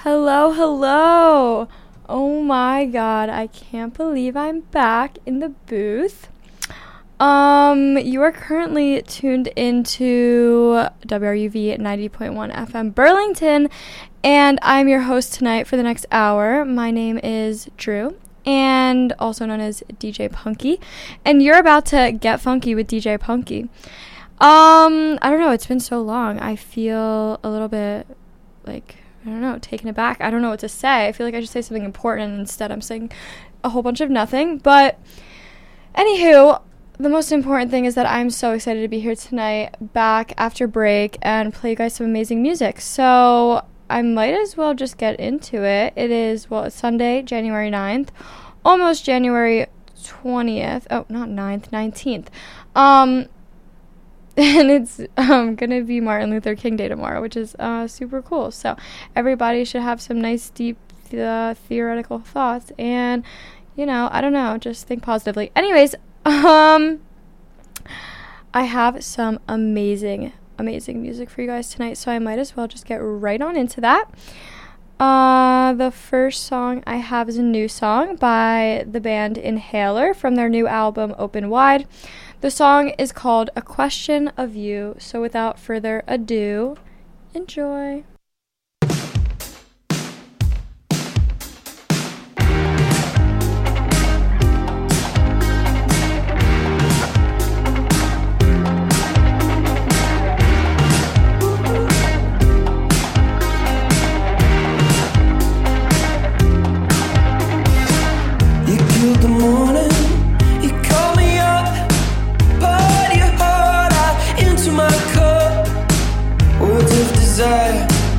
Hello, hello. Oh my god, I can't believe I'm back in the booth. You are currently tuned into WRUV 90.1 FM Burlington, and I'm your host tonight for the next hour. My name is Drew, and also known as DJ Punky, and you're about to get funky with DJ Punky. I don't know, it's been so long. I feel a little bit taken aback. I don't know what to say. I feel like I should say something important, and instead I'm saying a whole bunch of nothing. But anywho, the most important thing is that I'm so excited to be here tonight, back after break, and play you guys some amazing music. So I might as well just get into it. It's Sunday, January 9th, almost January 20th. Oh, not 9th, 19th. And it's gonna be Martin Luther King Day tomorrow, which is super cool. So everybody should have some nice, deep theoretical thoughts, and I don't know, just think positively. Anyways, I have some amazing music for you guys tonight, so I might as well just get right on into that. The first song I have is a new song by the band Inhaler from their new album Open Wide. The song is called A Question of You, so without further ado, enjoy. Desire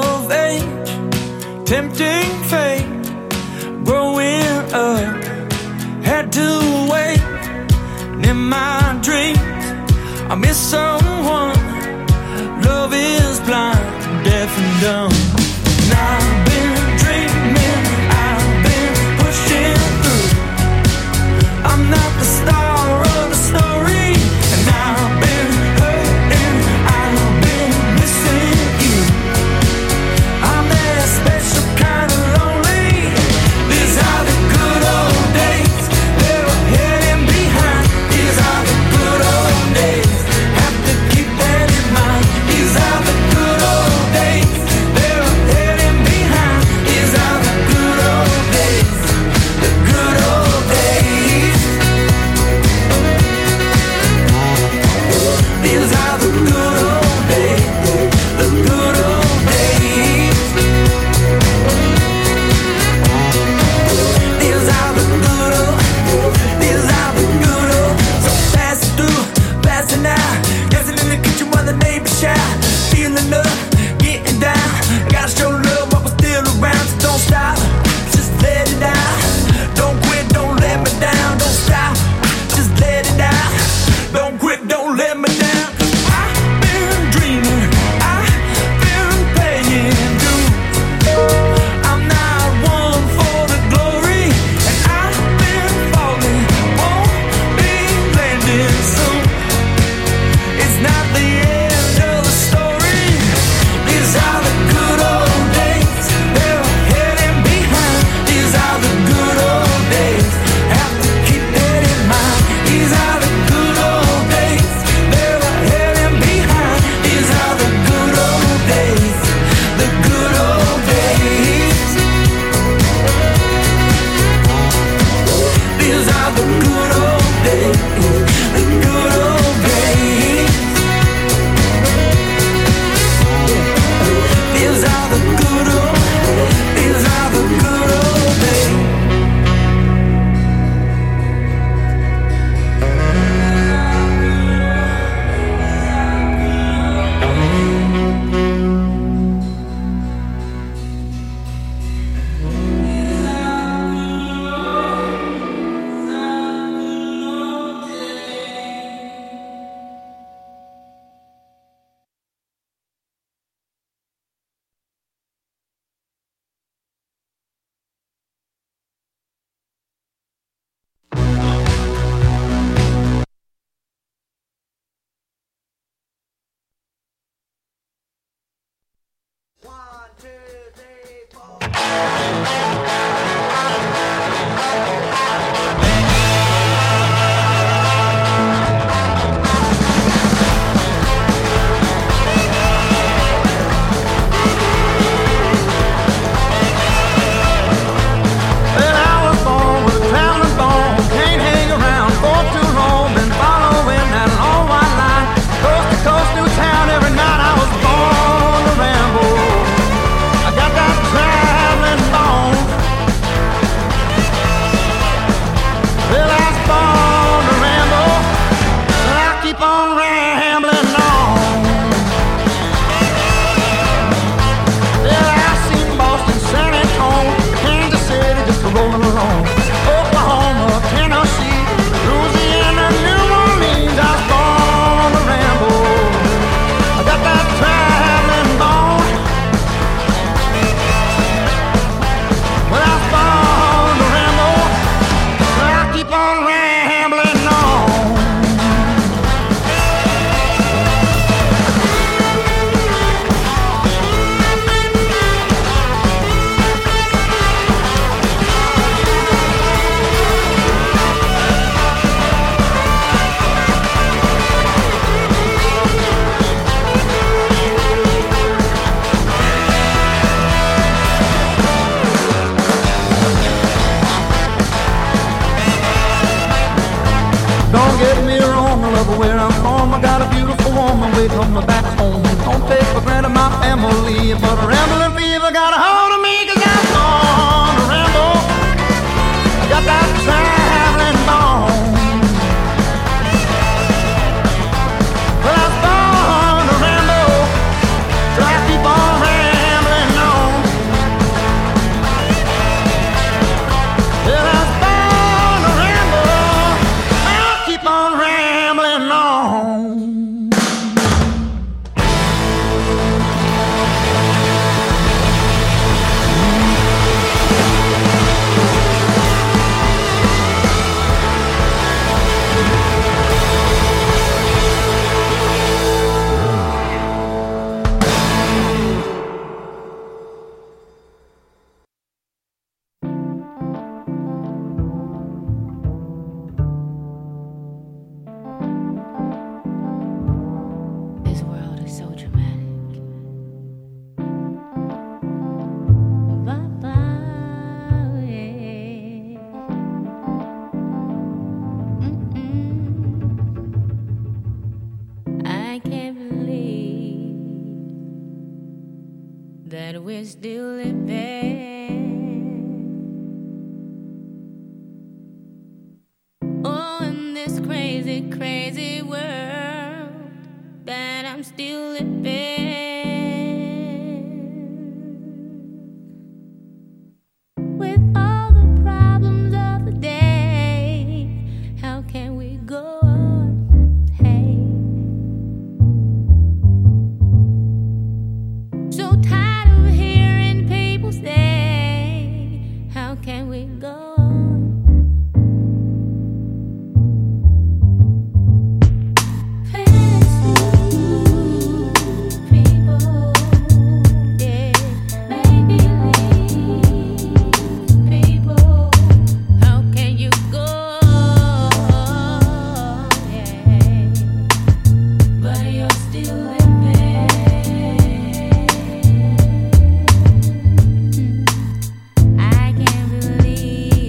of age, tempting fate, growing up, had to wait. And in my dreams, I miss someone. Love is blind, deaf and dumb. And I've been dreaming, I've been pushing through. I'm not the star of the story, and I've been hurting, I've been missing you. I'm that special kind of lonely. These are the good old days, they're heading behind. These are the good old days, have to keep that in mind. These are the good old days, they're heading behind. These are the good old days, the good old days. These are the good old days, the good old days. These are the good old, these are the good old. So pass through, passing out, dancing in the kitchen while the neighbors shout. Feeling up, getting down, gotta show love while we're still around. So don't stop, just let it out. Don't quit, don't let me down. Don't stop, just let it out. Don't quit, don't let me down. I've been dreaming, I've been playing dues. I'm not one for the glory, and I've been falling, won't be landing soon. It's not the end of the story. These are the good old days, they're heading behind. These are the good old days, have to keep that in mind. These are the good old days, they're heading behind. These are the good old days, the good old days. These are the good old days, the good old days. These are the good old, these are the good old days. Well, I was born with a traveling bone. Can't hang around for too long. Been following that long white line, coast to coast, new town every night. I was born to ramble. I got that traveling bone. Well, I was born to ramble, and I keep on rambling on. Well, I've seen Boston, San Antonio, Kansas City, just rolling along. Oklahoma, Tennessee, Louisiana, New Orleans. I was born to ramble. I got that traveling bone. Well, I was born to ramble, so I keep on rambling on. Don't get me wrong, I love where I'm from. I got a beautiful woman waiting on me back home. Don't take for granted my family, but a rambling fever got a hold of me, 'cause I'm born to ramble. I got that traveling bone. Well, I was born to ramble, so I keep on rambling. we're still living. Oh, in this crazy, crazy world that I'm still living. With all the problems of the day, how can we go on? Hey, so tired of hearing people say, how can we go on? I can't believe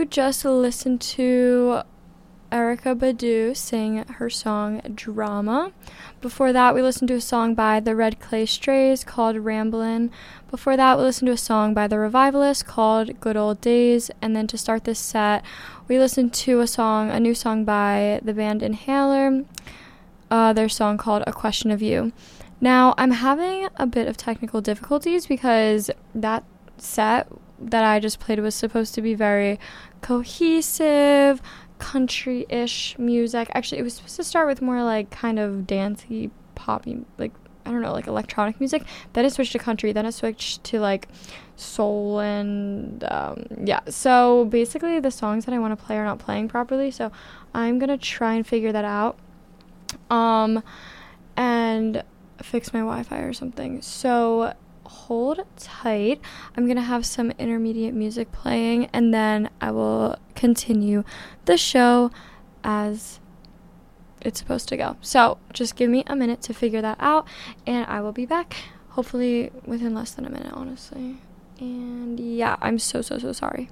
just listened to Erykah Badu sing her song Drama. Before that, we listened to a song by the Red Clay Strays called Ramblin'. Before that, we listened to a song by the Revivalists called Good Old Days. And then to start this set, we listened to a new song by the band Inhaler, their song called A Question of You. Now, I'm having a bit of technical difficulties because that set that I just played was supposed to be very cohesive, country-ish music. Actually, it was supposed to start with more like kind of dancey, poppy, like, I don't know, like electronic music. Then it switched to country. Then it switched to like soul and yeah. So basically the songs that I want to play are not playing properly. So I'm going to try and figure that out. And fix my Wi-Fi or something. So hold tight. I'm gonna have some intermediate music playing, and then I will continue the show as it's supposed to go. So just give me a minute to figure that out, and I will be back hopefully within less than a minute, honestly. And yeah, I'm so sorry.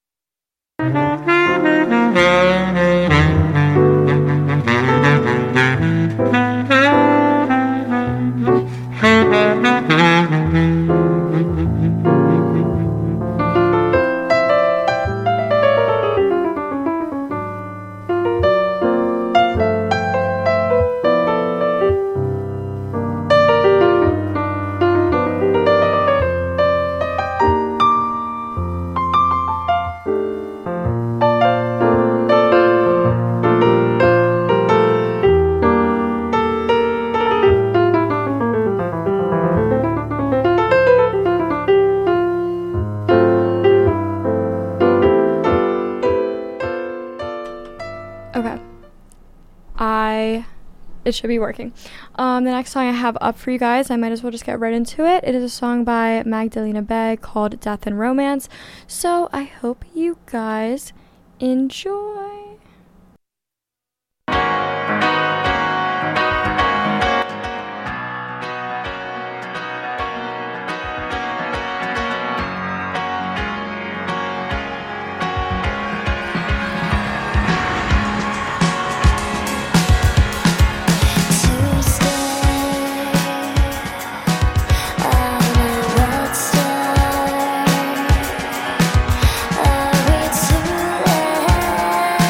Okay. It should be working. The next song I have up for you guys, I might as well just get right into it. It is a song by Magdalena Begg called Death and Romance. So I hope you guys enjoy. Are we too late?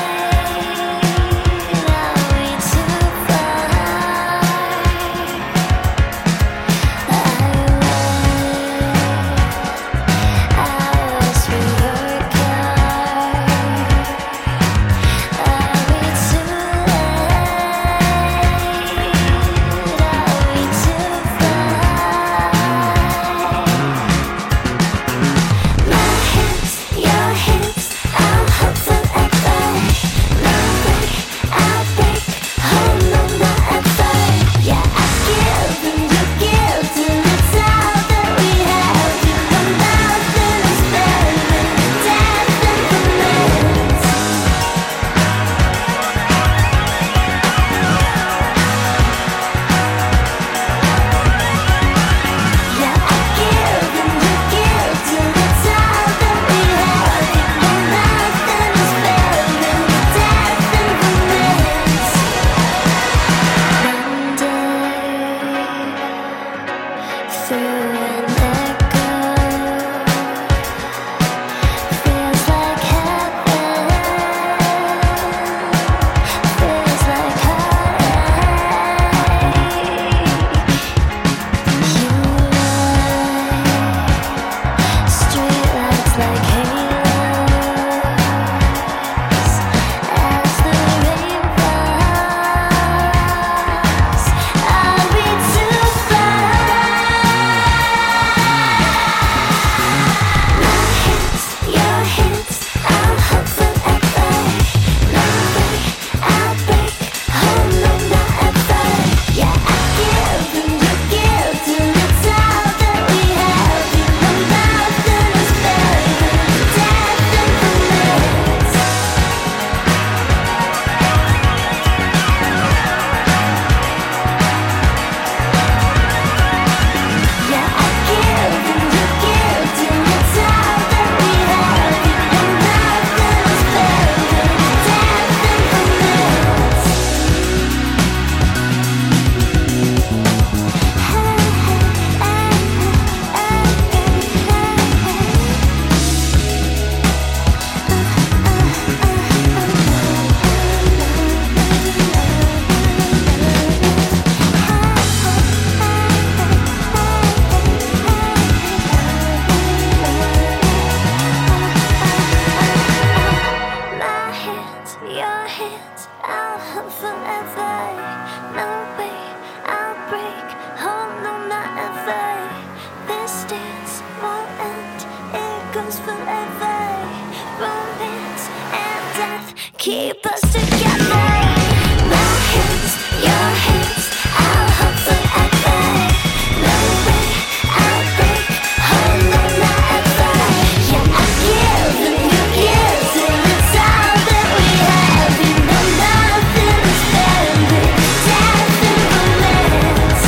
keep us together. My hands, your hands, our hearts forever. No way I'll break, hold on forever. Yeah, I give and you give till it's all that we have. You know nothing is better than death and romance.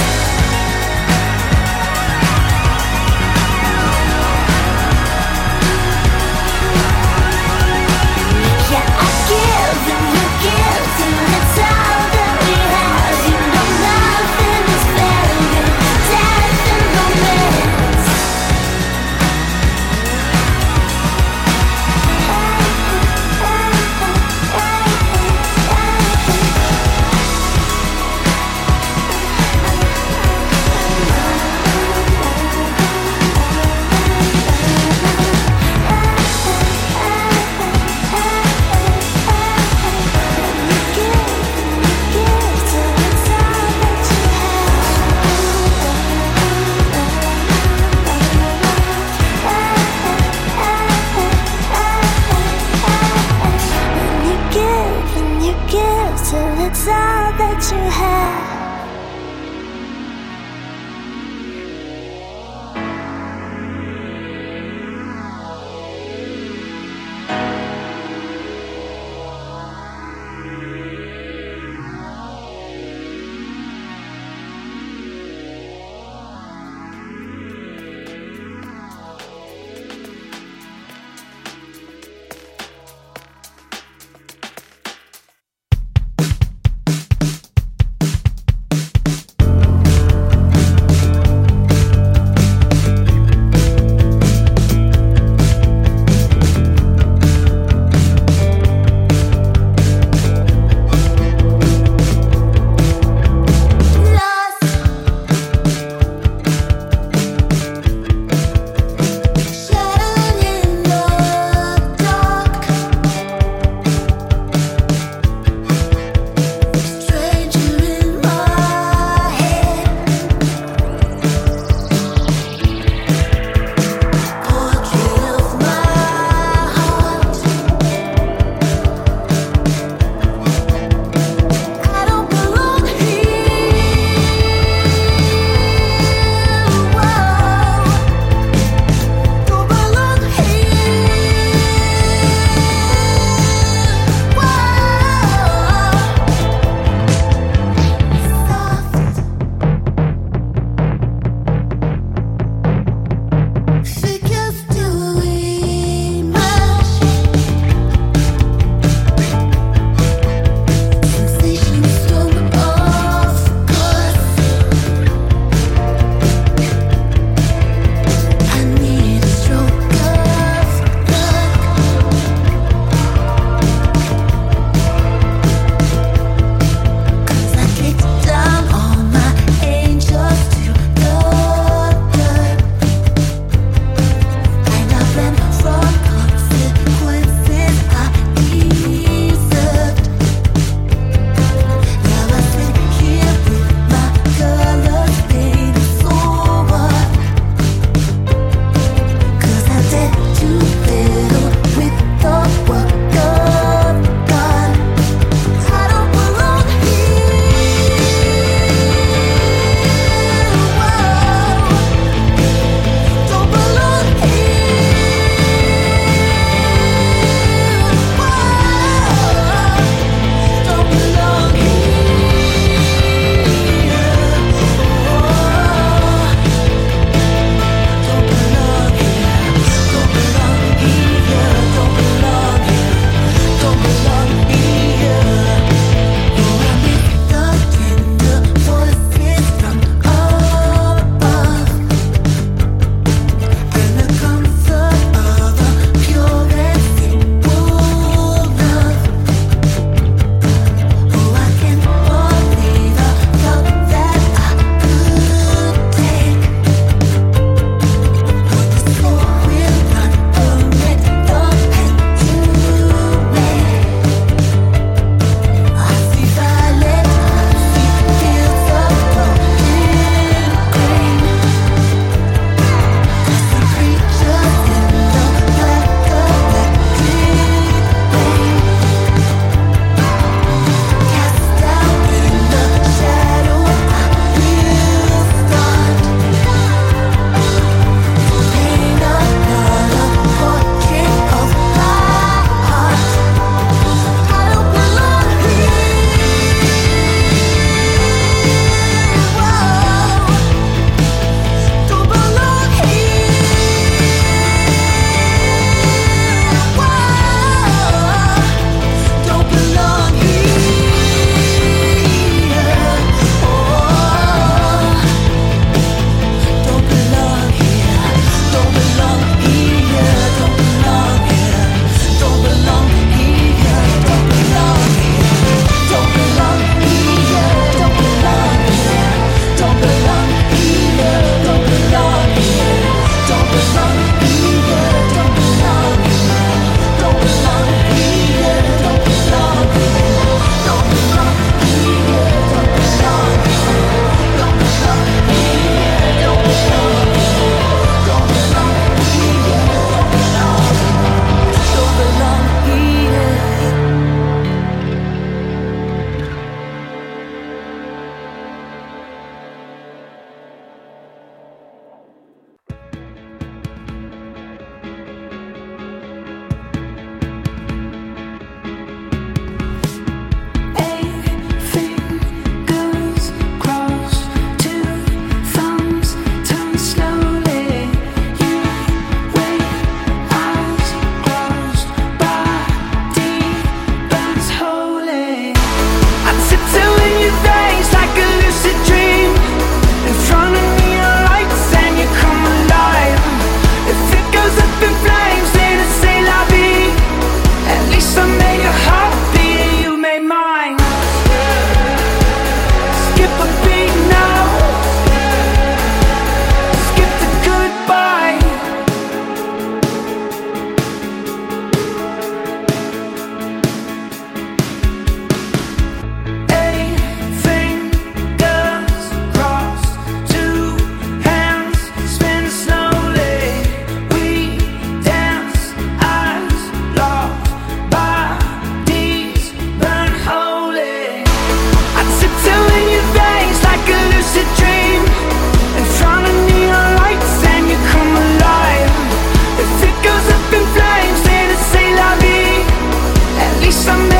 Yeah, I give and you give till it's all that we have. You know nothing is better than death and romance. And you give till it's all that you have.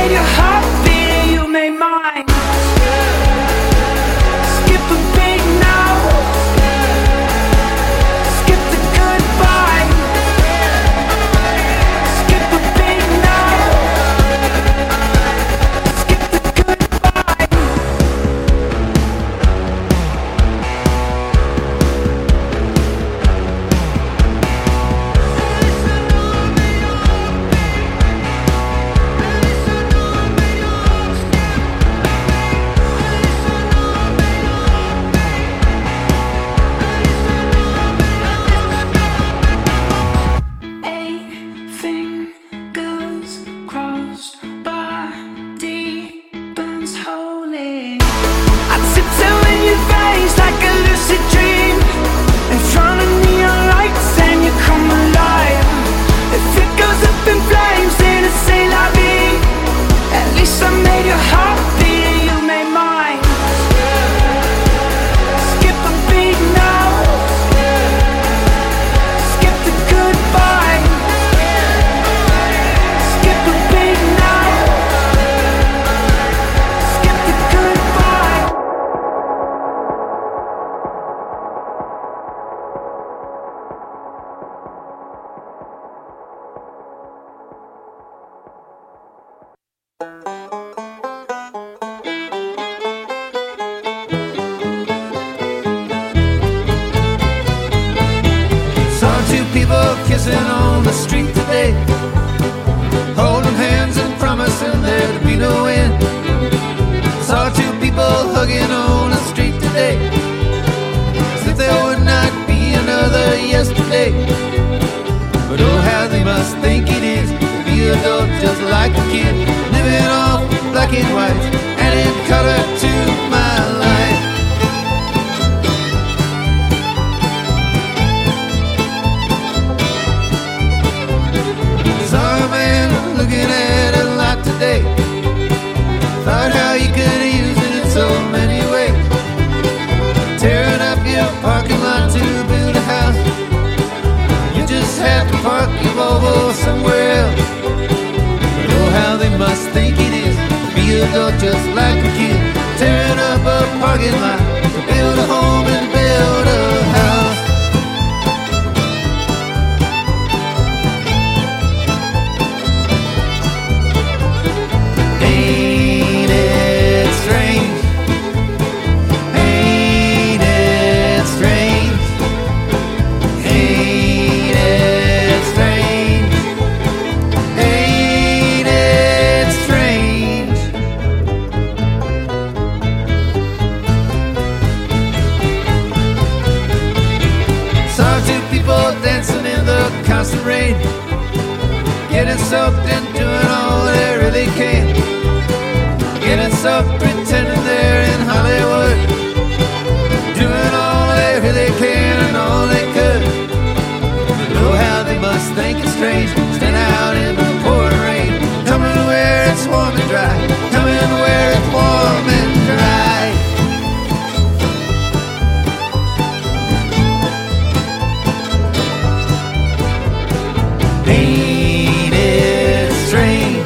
made your heart beat, you made mine. Skip a beat now. Skip the goodbye. Skip a beat now. Skip the goodbye. Fingers crossed, body burns holy. I tiptoe in your face like a lucid dream. In front of neon lights and you come alive. If it goes up in flames, then it's say la vie. At least I made your heart beat, you made mine. Skip a beat now. Skip the goodbye. Skip a beat now. Skip the goodbye. Saw two people kissing on the street today, holding hands and promising there to be no end. Saw two people hugging on the street today, as if there would not be another yesterday. But oh, how they must think it is to be adult just like a kid, living off black and white and in color to my life. Saw a man looking at a lot today, thought how you could use it in so many ways. Tearing up your parking lot to build a house, you just have to park your Volvo somewhere else. But oh, how they must think it is to be adult just like a kid, tearing up a parking lot to build a home and build a house. Ain't it strange? Ain't it strange? Ain't it strange? Ain't it strange? Saw two people dancing in the constant rain, getting soaked and doing all they really can. Getting soft, pretending they're in Hollywood, doing all they really can and all they could. But oh, how they must think it's strange, stand out in the pouring rain, coming where it's warm and dry, coming where it's warm and dry. Ain't it strange?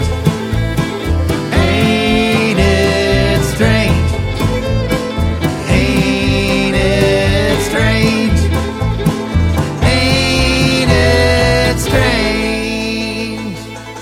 Ain't it strange? Ain't it strange? Ain't it strange?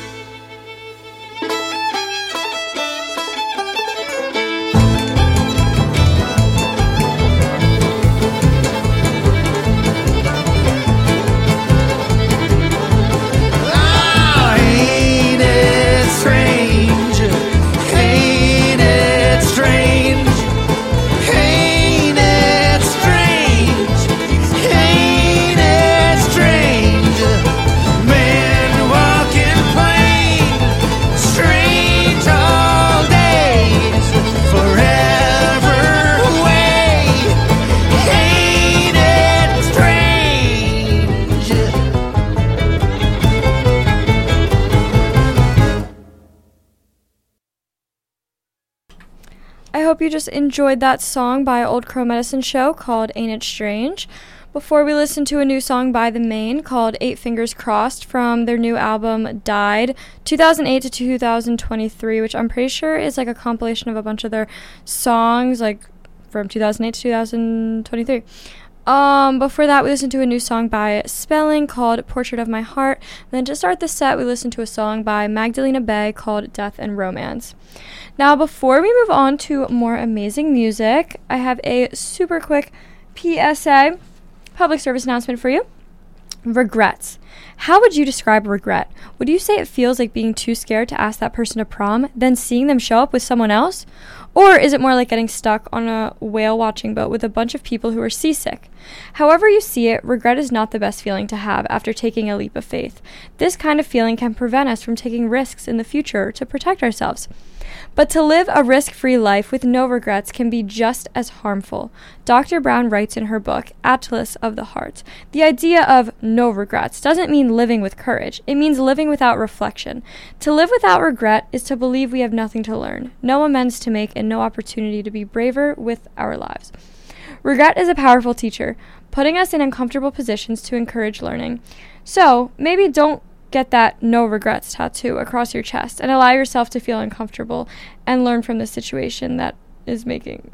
Oh, ain't it strange? Ain't it strange? Ain't it strange? Ain't it strange? Men walking plain, strange all days, forever away. Ain't it strange? I hope you just enjoyed that song by Old Crow Medicine Show called Ain't It Strange. Before we listen to a new song by The Maine called Eight Fingers Crossed from their new album Died, 2008 to 2023, which I'm pretty sure is like a compilation of a bunch of their songs like from 2008 to 2023. Before that, we listened to a new song by Spelling called Portrait of My Heart. And then to start the set, we listened to a song by Magdalena Bay called Death and Romance. Now, before we move on to more amazing music, I have a super quick PSA, public service announcement for you. Regrets. How would you describe regret? Would you say it feels like being too scared to ask that person to prom, then seeing them show up with someone else? Or is it more like getting stuck on a whale watching boat with a bunch of people who are seasick? However you see it, regret is not the best feeling to have after taking a leap of faith. This kind of feeling can prevent us from taking risks in the future to protect ourselves. But to live a risk-free life with no regrets can be just as harmful. Dr. Brown writes in her book, Atlas of the Heart, the idea of no regrets doesn't mean living with courage. It means living without reflection. To live without regret is to believe we have nothing to learn, no amends to make, and no opportunity to be braver with our lives. Regret is a powerful teacher, putting us in uncomfortable positions to encourage learning. So, maybe don't get that no regrets tattoo across your chest and allow yourself to feel uncomfortable and learn from the situation that is making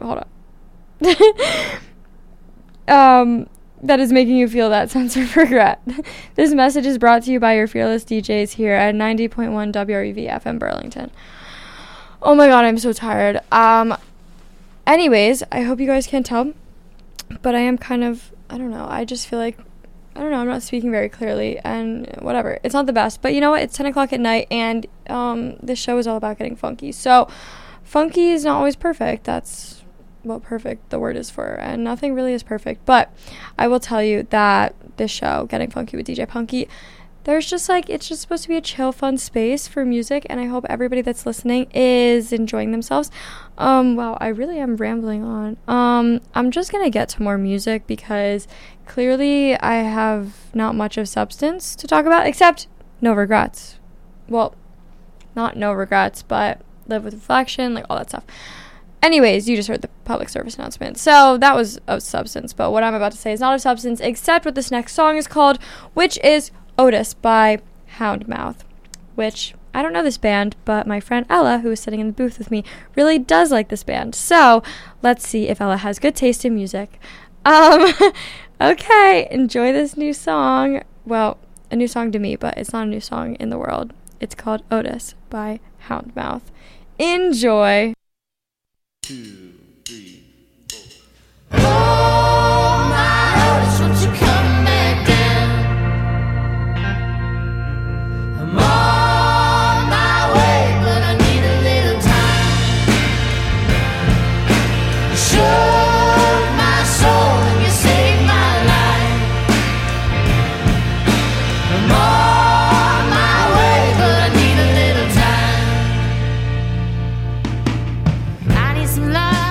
that is making you feel that sense of regret. This message is brought to you by your fearless DJs here at 90.1 WREV FM Burlington. Oh my god, I'm so tired. Anyways, I hope you guys can't tell, but I am kind of, I don't know, I just feel like, I don't know, I'm not speaking very clearly, and whatever. It's not the best, but you know what? It's 10 o'clock at night, and this show is all about getting funky. So, funky is not always perfect. That's what perfect the word is for, and nothing really is perfect. But I will tell you that this show, Getting Funky with DJ Punky, there's just like, it's just supposed to be a chill, fun space for music, and I hope everybody that's listening is enjoying themselves. Wow, I really am rambling on. I'm just gonna get to more music because clearly I have not much of substance to talk about, except no regrets. Well, not no regrets, but live with reflection, like all that stuff. Anyways, you just heard the public service announcement. So that was of substance, but what I'm about to say is not of substance, except what this next song is called, which is Otis by Houndmouth, which I don't know this band, but my friend Ella, who is sitting in the booth with me, really does like this band. So let's see if Ella has good taste in music. Okay, enjoy this new song. Well, a new song to me, but it's not a new song in the world. It's called Otis by Houndmouth. Enjoy. 2, 3, 4. Oh, my Otis, won't you come back down? I'm on my way, but I need a little time. You shook my soul and you saved my life. I'm on my way, but I need a little time. I need some love.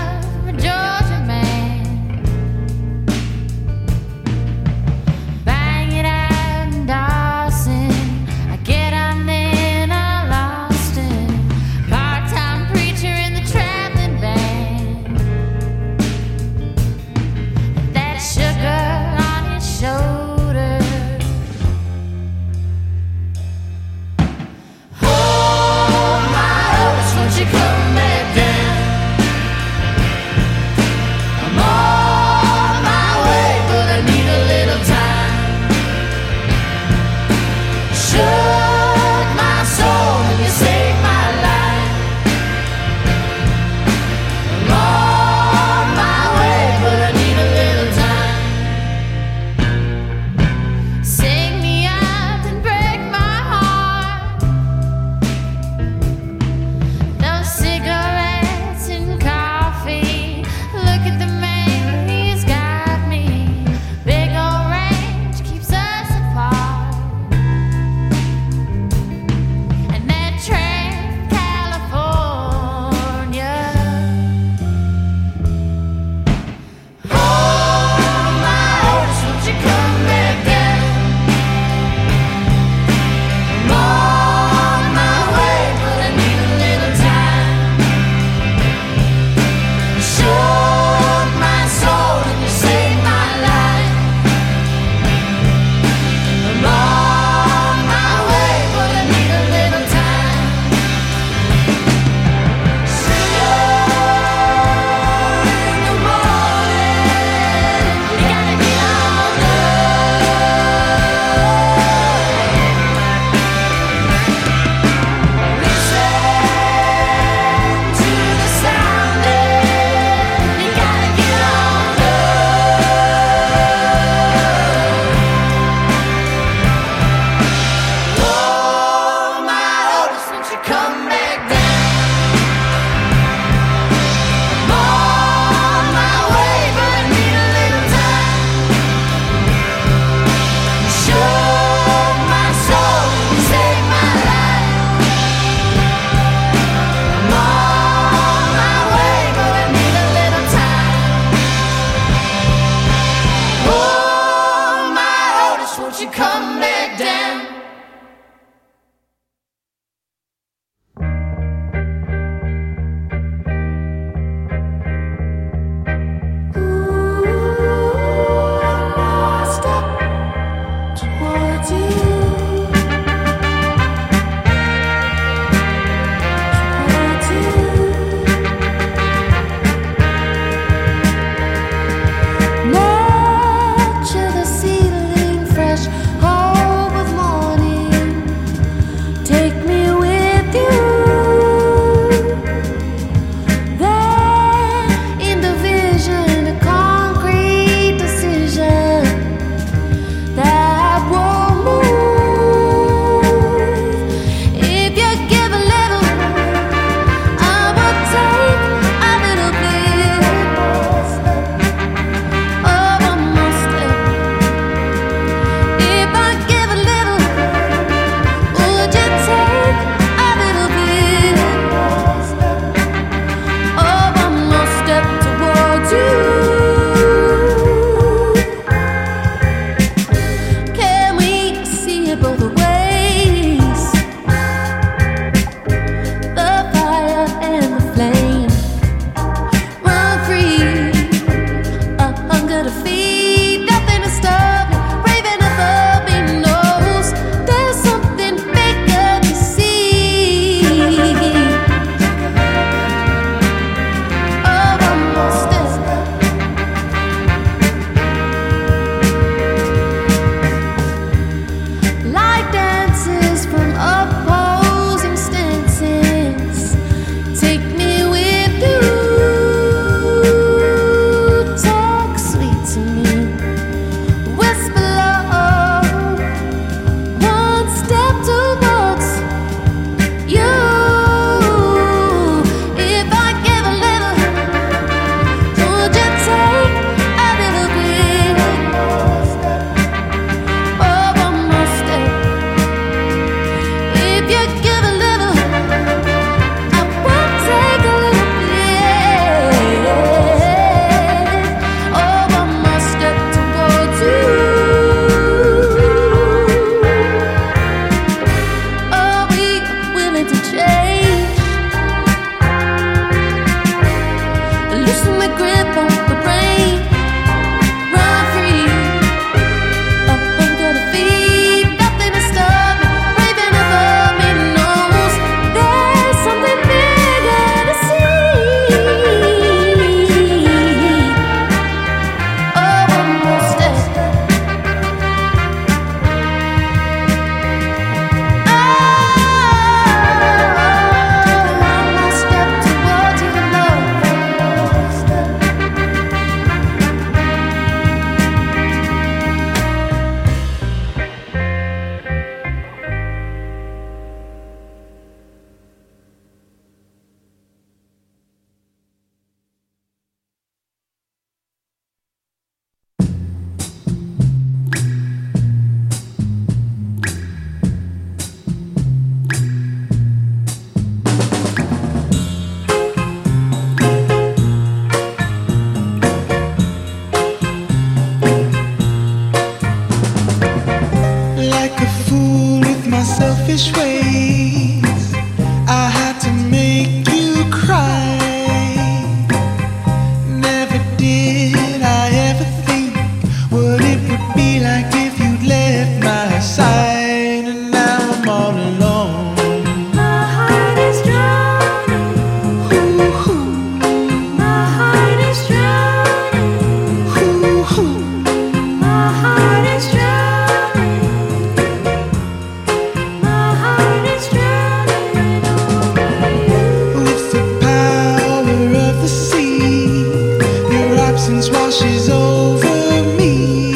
washes over me.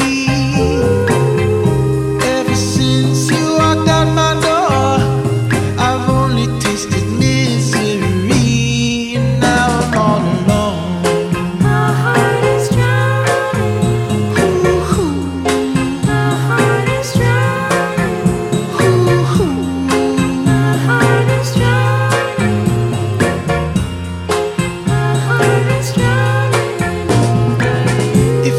Ever since you walked out my door, I've only tasted misery, and now I'm all alone. My heart is drowning. My heart is drowning. My heart is drowning. My heart is drowning. If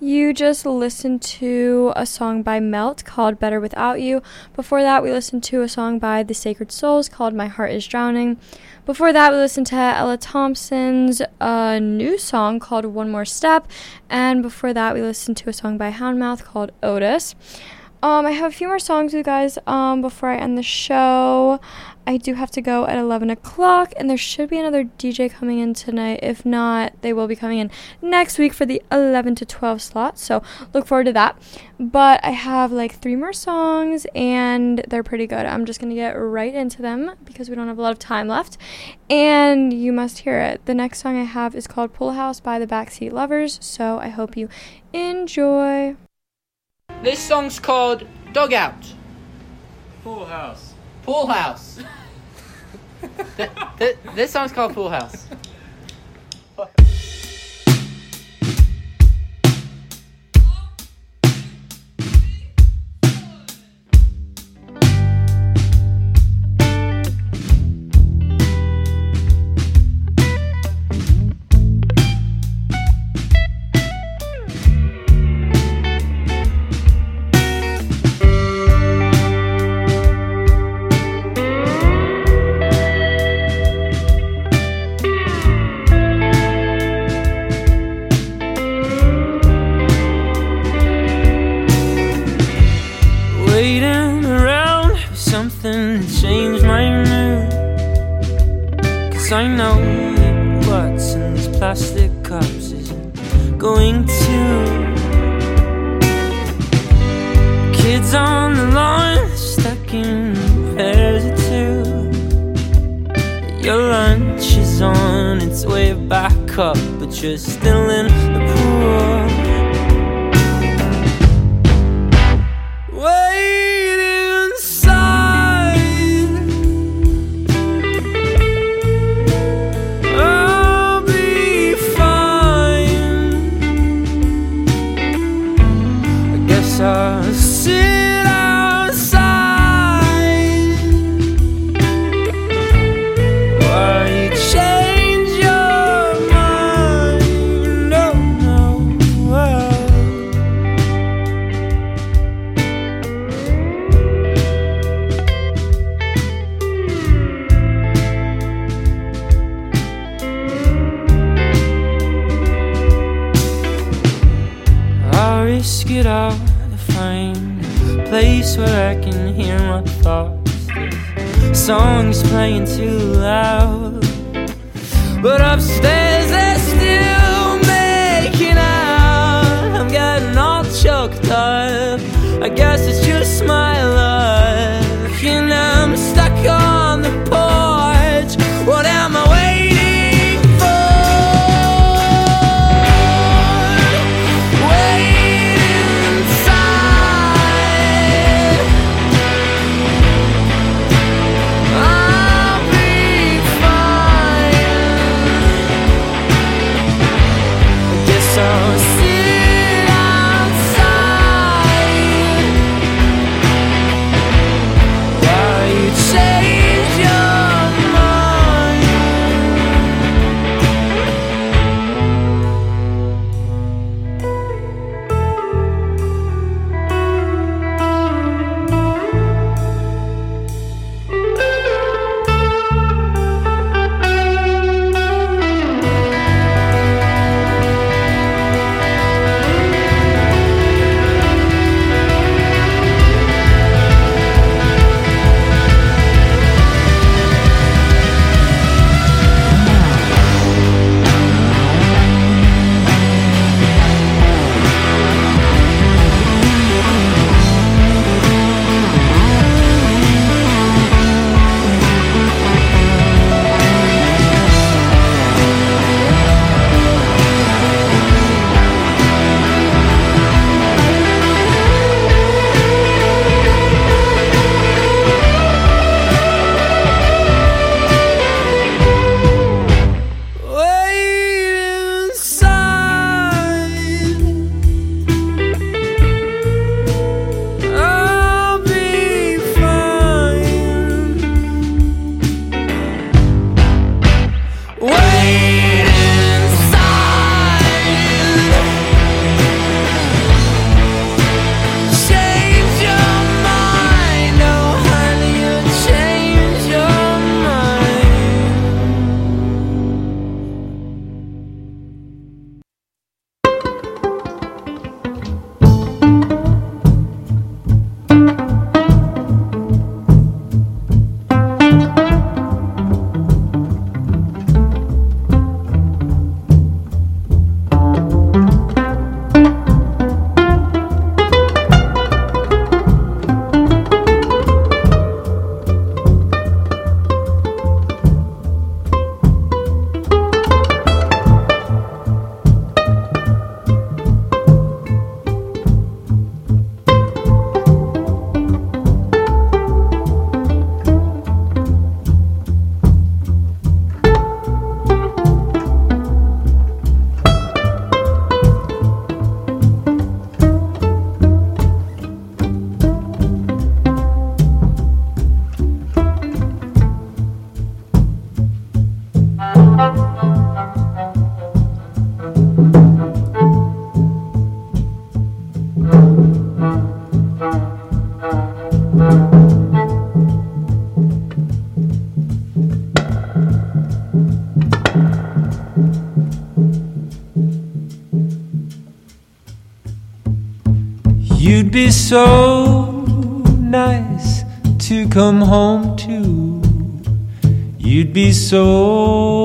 You just listened to a song by Melt called Better Without You. Before that, we listened to a song by The Sacred Souls called My Heart Is Drowning. Before that, we listened to Ella Thompson's new song called One More Step. And before that, we listened to a song by Houndmouth called Otis. I have a few more songs, you guys, before I end the show. I do have to go at 11 o'clock, and there should be another DJ coming in tonight. If not, they will be coming in next week for the 11 to 12 slot, so look forward to that. But I have like 3 more songs, and they're pretty good. I'm just going to get right into them because we don't have a lot of time left, and you must hear it. The next song I have is called Pool House by the Backseat Lovers, so I hope you enjoy. This song's called Dugout. Pool house. Pool House. This song's called Pool House. I know that what's in these plastic cups isn't going to. Kids on the lawn stuck in pairs of 2. Your lunch is on its way back up, but you're still in the pool. Get out to find a place where I can hear my thoughts. This song's playing too loud, but upstairs they're still making out. I'm getting all choked up, I guess it's just my luck. And I'm stuck on the porch, what am I waiting for? be so nice to come home to. You'd be so